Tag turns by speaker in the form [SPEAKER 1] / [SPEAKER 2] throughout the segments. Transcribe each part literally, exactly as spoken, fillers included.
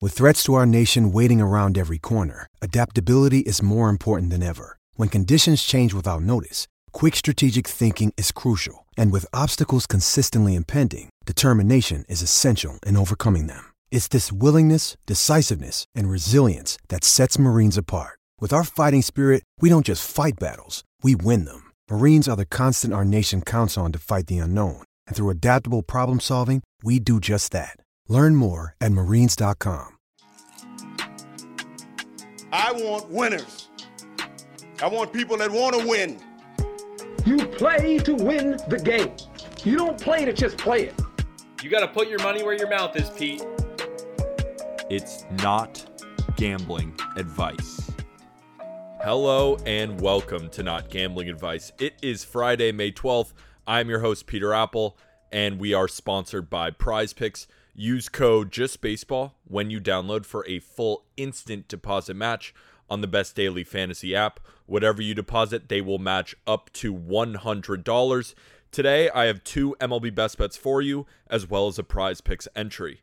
[SPEAKER 1] With threats to our nation waiting around every corner, adaptability is more important than ever. When conditions change without notice, quick strategic thinking is crucial. And with obstacles consistently impending, determination is essential in overcoming them. It's this willingness, decisiveness, and resilience that sets Marines apart. With our fighting spirit, we don't just fight battles, we win them. Marines are the constant our nation counts on to fight the unknown. And through adaptable problem solving, we do just that. Learn more at marines dot com.
[SPEAKER 2] I want winners. I want people that want to win.
[SPEAKER 3] You play to win the game. You don't play to just play it.
[SPEAKER 4] You got to put your money where your mouth is, Pete.
[SPEAKER 5] It's not gambling advice.
[SPEAKER 4] Hello and welcome to Not Gambling Advice. It is Friday, May twelfth. I'm your host, Peter Apple, and we are sponsored by Prize Picks. Use code JustBaseball when you download for a full instant deposit match on the best daily fantasy app. Whatever you deposit, they will match up to one hundred dollars. Today, I have two M L B best bets for you, as well as a Prize Picks entry.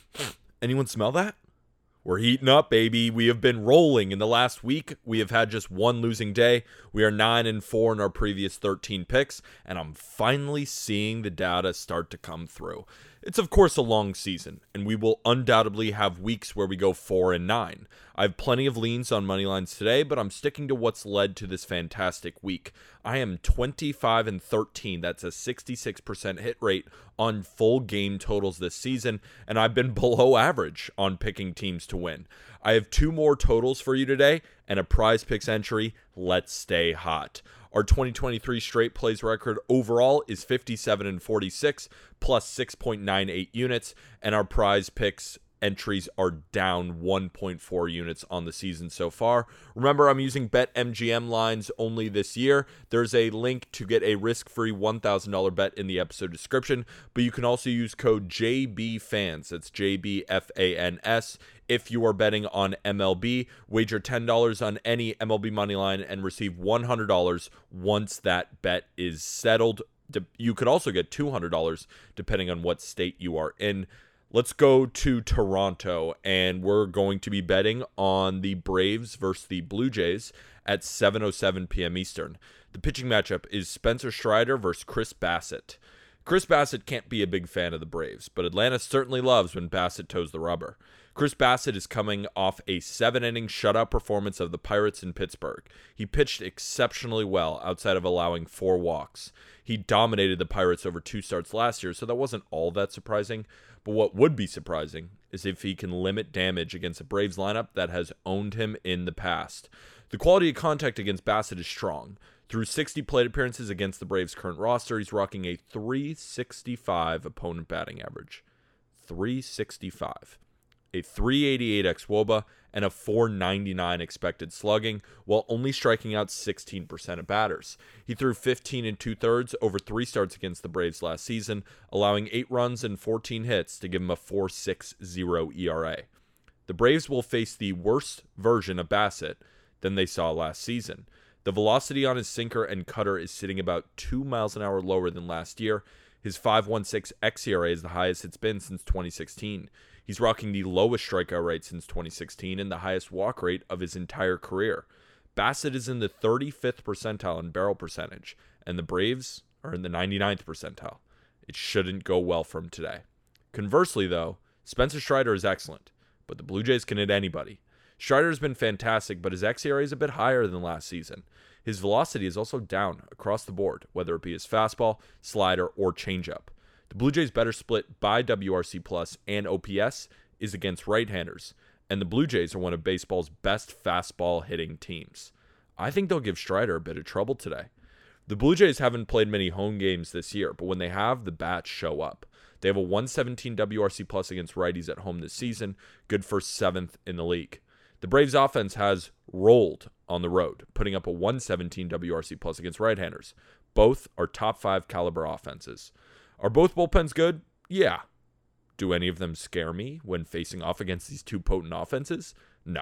[SPEAKER 4] Anyone smell that? We're heating up, baby. We have been rolling. In the last week, we have had just one losing day. We are nine and four in our previous thirteen picks, and I'm finally seeing the data start to come through. It's of course a long season, and we will undoubtedly have weeks where we go four and nine. I have plenty of leans on money lines today, but I'm sticking to what's led to this fantastic week. I am twenty-five and thirteen. That's a sixty-six percent hit rate on full game totals this season, and I've been below average on picking teams to win. I have two more totals for you today and a Prize Picks entry. Let's stay hot. Our twenty twenty-three straight plays record overall is fifty-seven and forty-six plus six point nine eight units, and our Prize Picks entries are down one point four units on the season so far. Remember, I'm using BetMGM lines only this year. There's a link to get a risk-free one thousand dollars bet in the episode description, but you can also use code J B Fans. That's J B F A N S. If you are betting on M L B, wager ten dollars on any M L B money line and receive one hundred dollars once that bet is settled. You could also get two hundred dollars depending on what state you are in. Let's go to Toronto, and we're going to be betting on the Braves versus the Blue Jays at seven oh seven p.m. Eastern. The pitching matchup is Spencer Strider versus Chris Bassitt. Chris Bassitt can't be a big fan of the Braves, but Atlanta certainly loves when Bassitt toes the rubber. Chris Bassitt is coming off a seven-inning shutout performance of the Pirates in Pittsburgh. He pitched exceptionally well outside of allowing four walks. He dominated the Pirates over two starts last year, so that wasn't all that surprising. But what would be surprising is if he can limit damage against a Braves lineup that has owned him in the past. The quality of contact against Bassitt is strong. Through sixty plate appearances against the Braves' current roster, he's rocking a three sixty-five opponent batting average. three sixty-five. A three eighty-eight xwOBA, and a four ninety-nine expected slugging, while only striking out sixteen percent of batters. He threw fifteen and two-thirds over three starts against the Braves last season, allowing eight runs and fourteen hits to give him a four sixty E R A. The Braves will face the worst version of Bassitt than they saw last season. The velocity on his sinker and cutter is sitting about two miles an hour lower than last year. His five point one six xERA is the highest it's been since twenty sixteen. He's rocking the lowest strikeout rate since twenty sixteen and the highest walk rate of his entire career. Bassitt is in the thirty-fifth percentile in barrel percentage, and the Braves are in the ninety-ninth percentile. It shouldn't go well for him today. Conversely, though, Spencer Strider is excellent, but the Blue Jays can hit anybody. Strider has been fantastic, but his xERA is a bit higher than last season. His velocity is also down across the board, whether it be his fastball, slider, or changeup. The Blue Jays' better split by W R C plus and O P S is against right-handers, and the Blue Jays are one of baseball's best fastball hitting teams. I think they'll give Strider a bit of trouble today. The Blue Jays haven't played many home games this year, but when they have, the bats show up. They have a one seventeen W R C plus against righties at home this season, good for seventh in the league. The Braves' offense has rolled on the road, putting up a one seventeen W R C plus against right-handers. Both are top five caliber offenses. Are both bullpens good? Yeah. Do any of them scare me when facing off against these two potent offenses? No.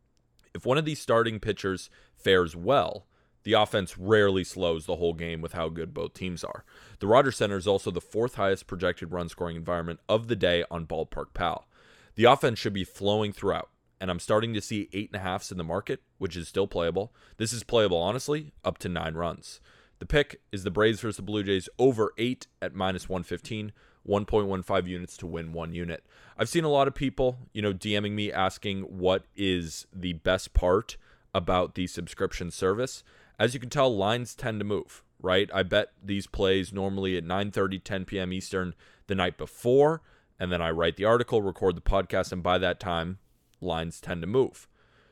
[SPEAKER 4] If one of these starting pitchers fares well, the offense rarely slows the whole game with how good both teams are. The Rogers Center is also the fourth highest projected run-scoring environment of the day on Ballpark Pal. The offense should be flowing throughout, and I'm starting to see eight and a halves in the market, which is still playable. This is playable, honestly, up to nine runs. The pick is the Braves versus the Blue Jays over eight at minus one fifteen, one point one five units to win one unit. I've seen a lot of people, you know, DMing me asking what is the best part about the subscription service. As you can tell, lines tend to move, right? I bet these plays normally at nine thirty, ten p.m. Eastern the night before, and then I write the article, record the podcast, and by that time, lines tend to move.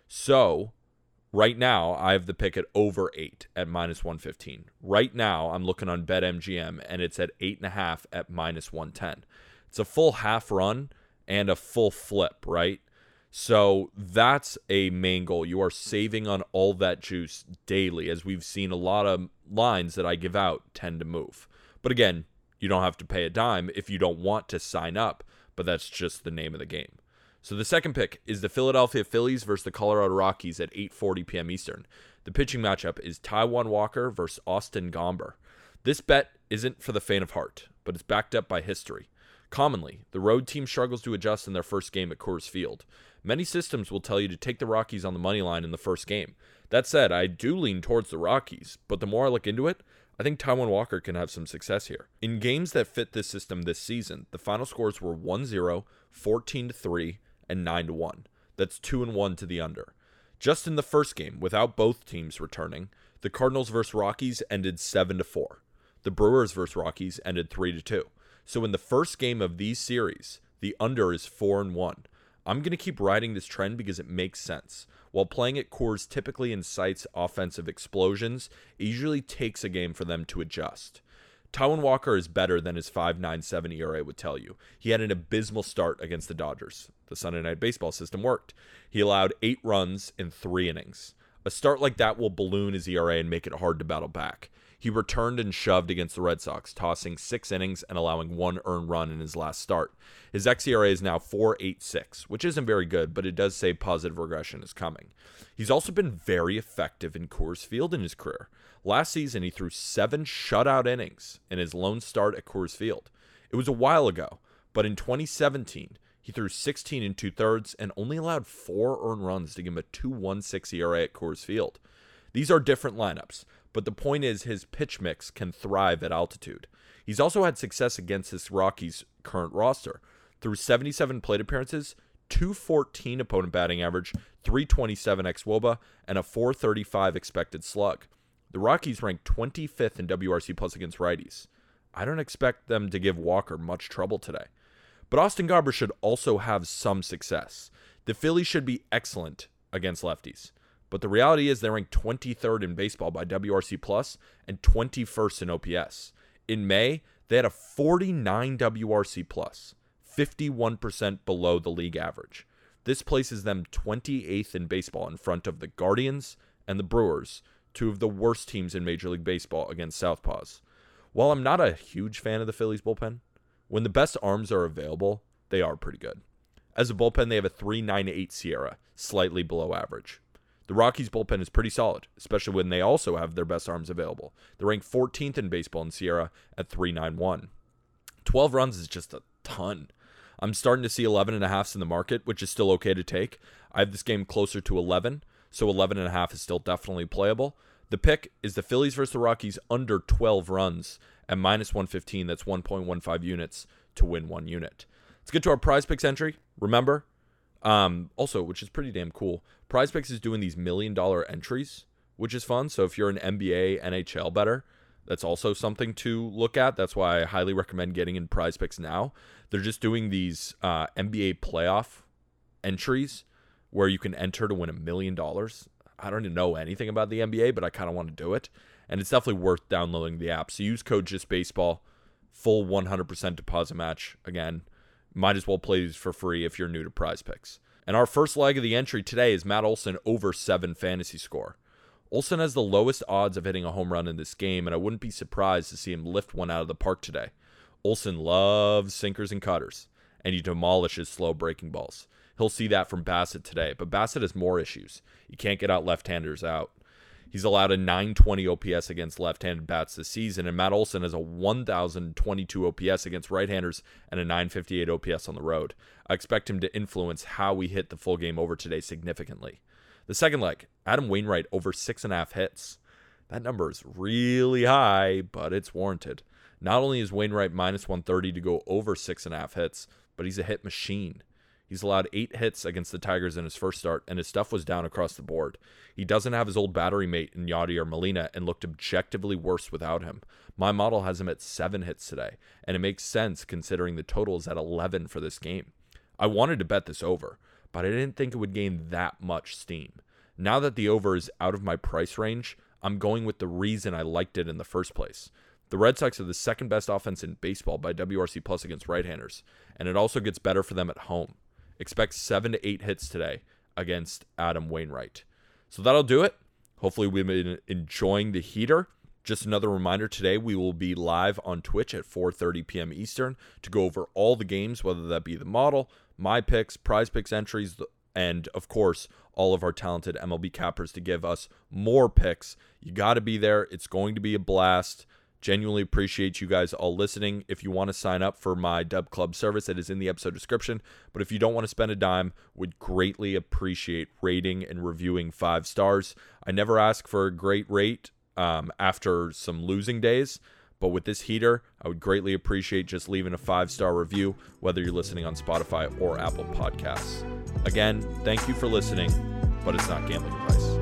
[SPEAKER 4] So right now, I have the pick at over eight at minus one fifteen. Right now, I'm looking on BetMGM, and it's at eight and a half at minus one ten. It's a full half run and a full flip, right? So that's a main goal. You are saving on all that juice daily, as we've seen a lot of lines that I give out tend to move. But again, you don't have to pay a dime if you don't want to sign up, but that's just the name of the game. So the second pick is the Philadelphia Phillies versus the Colorado Rockies at eight forty p.m. Eastern. The pitching matchup is Taijuan Walker versus Austin Gomber. This bet isn't for the faint of heart, but it's backed up by history. Commonly, the road team struggles to adjust in their first game at Coors Field. Many systems will tell you to take the Rockies on the money line in the first game. That said, I do lean towards the Rockies, but the more I look into it, I think Taijuan Walker can have some success here. In games that fit this system this season, the final scores were one zero, fourteen to three, and nine to one. That's two and one to the under. Just in the first game, without both teams returning, the Cardinals versus Rockies ended seven to four. The Brewers versus Rockies ended three to two. So in the first game of these series, the under is four and one. I'm going to keep riding this trend because it makes sense. While playing at Coors typically incites offensive explosions, it usually takes a game for them to adjust. Taijuan Walker is better than his five point nine seven E R A would tell you. He had an abysmal start against the Dodgers. The Sunday Night Baseball system worked. He allowed eight runs in three innings. A start like that will balloon his E R A and make it hard to battle back. He returned and shoved against the Red Sox, tossing six innings and allowing one earned run in his last start. His X E R A is now four point eight six, which isn't very good, but it does say positive regression is coming. He's also been very effective in Coors Field in his career. Last season, he threw seven shutout innings in his lone start at Coors Field. It was a while ago, but in twenty seventeen, he threw sixteen and two-thirds and only allowed four earned runs to give him a two point one six E R A at Coors Field. These are different lineups, but the point is his pitch mix can thrive at altitude. He's also had success against his Rockies' current roster. Through seventy-seven plate appearances, two fourteen opponent batting average, three twenty-seven xwOBA, and a four thirty-five expected slug. The Rockies rank twenty-fifth in W R C plus against righties. I don't expect them to give Walker much trouble today. But Austin Gomber should also have some success. The Phillies should be excellent against lefties. But the reality is they rank twenty-third in baseball by W R C plus and twenty-first in O P S. In May, they had a forty-nine W R C plus, fifty-one percent below the league average. This places them twenty-eighth in baseball in front of the Guardians and the Brewers, two of the worst teams in Major League Baseball against southpaws. While I'm not a huge fan of the Phillies bullpen, when the best arms are available, they are pretty good. As a bullpen, they have a three point nine eight Sierra, slightly below average. The Rockies bullpen is pretty solid, especially when they also have their best arms available. They're ranked fourteenth in baseball in Sierra at three point nine one. twelve runs is just a ton. I'm starting to see eleven and a halves in the market, which is still okay to take. I have this game closer to eleven, so eleven and a half is still definitely playable. The pick is the Phillies versus the Rockies under twelve runs at minus one fifteen. That's one point one five units to win one unit. Let's get to our prize picks entry. Remember, um, also, which is pretty damn cool, Prize Picks is doing these million dollar entries, which is fun. So if you're an N B A, N H L bettor, that's also something to look at. That's why I highly recommend getting in Prize Picks now. They're just doing these uh, N B A playoff entries where you can enter to win a million dollars. I don't even know anything about the N B A, but I kind of want to do it. And it's definitely worth downloading the app. So use code JustBaseball, full one hundred percent deposit match. Again, might as well play these for free if you're new to Prize Picks. And our first leg of the entry today is Matt Olson over seven fantasy score. Olson has the lowest odds of hitting a home run in this game, and I wouldn't be surprised to see him lift one out of the park today. Olson loves sinkers and cutters, and he demolishes slow breaking balls. He'll see that from Bassett today, but Bassett has more issues. He can't get out left-handers out. He's allowed a nine twenty O P S against left-handed bats this season, and Matt Olson has a one thousand twenty-two O P S against right-handers and a nine fifty-eight O P S on the road. I expect him to influence how we hit the full game over today significantly. The second leg, Adam Wainwright over six and a half hits. That number is really high, but it's warranted. Not only is Wainwright minus one thirty to go over six and a half hits, but he's a hit machine. He's allowed eight hits against the Tigers in his first start, and his stuff was down across the board. He doesn't have his old battery mate in Yadier Molina and looked objectively worse without him. My model has him at seven hits today, and it makes sense considering the total is at eleven for this game. I wanted to bet this over, but I didn't think it would gain that much steam. Now that the over is out of my price range, I'm going with the reason I liked it in the first place. The Red Sox are the second best offense in baseball by W R C plus against right-handers, and it also gets better for them at home. Expect seven to eight hits today against Adam Wainwright. So that'll do it. Hopefully we've been enjoying the heater. Just another reminder, today we will be live on Twitch at four thirty p.m. Eastern to go over all the games, whether that be the model, my picks, prize picks entries, and of course, all of our talented M L B cappers to give us more picks. You got to be there. It's going to be a blast. Genuinely appreciate you guys all listening. If you want to sign up for my Dub Club service, it is in the episode description. But if you don't want to spend a dime, would greatly appreciate rating and reviewing five stars. I never ask for a great rate um, after some losing days, but with this heater, I would greatly appreciate just leaving a five-star review, whether you're listening on Spotify or Apple Podcasts. Again, thank you for listening, but it's not gambling advice.